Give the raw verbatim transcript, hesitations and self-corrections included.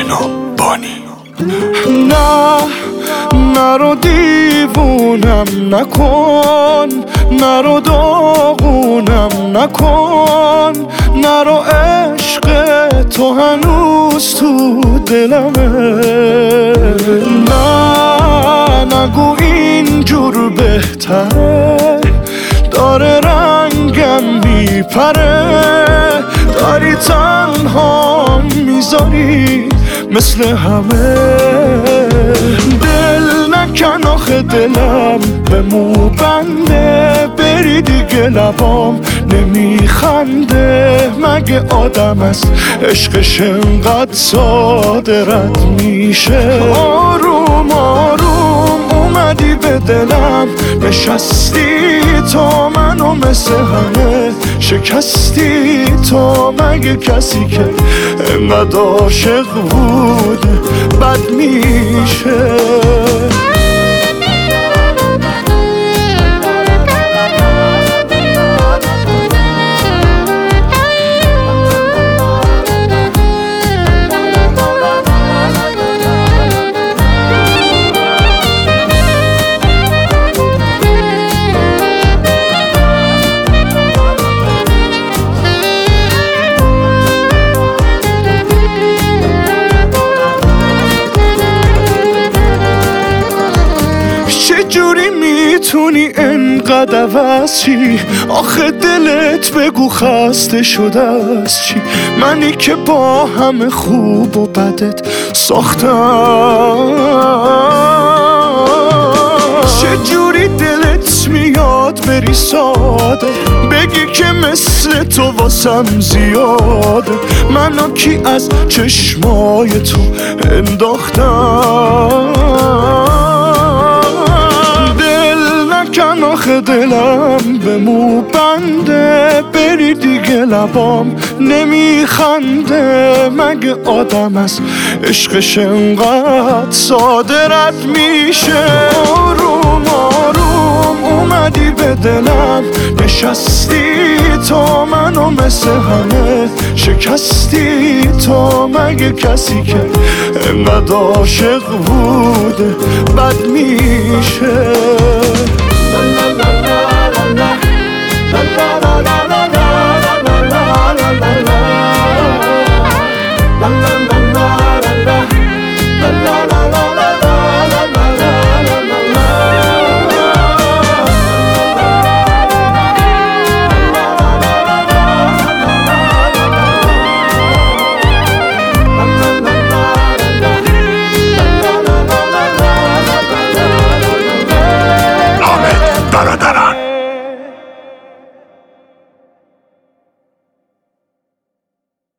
مونا بانی. نه نرو دیوونم نکن، نرو داغونم نکن، نرو عشق تو هنوز تو دلمه. نه نگو اینجور بهتره، داره رنگم میپره، داری تنها میذاری مثل همه. دل نکن آخه دلم به مو بنده، بری دیگه لبام نمیخنده. مگه آدم است عشقش انقدر ساده رد میشه؟ آروم آروم اومدی به دلم نشستی، تو منو مثل همه شکستی. تو مگه کسی که انقدر عاشق بود بد میشه؟ چجوری میتونی انقدر عوض چی؟ آخه دلت بگو خسته شده از چی؟ منی که با همه خوب و بدت ساختم. چجوری دلت میاد بری ساده، بگی که مثل تو واسم زیاده. منو کی از چشمای تو انداختم؟ کن آخه دلم به مو بنده، بری دیگه لبام نمیخنده. مگه آدم است عشقش انقدر صاده رد میشه؟ آروم آروم اومدی به دلم نشستی، تو منو مثل همه شکستی. تو مگه کسی که انقدر عاشق بود بد میشه؟ La la la la la la la la la.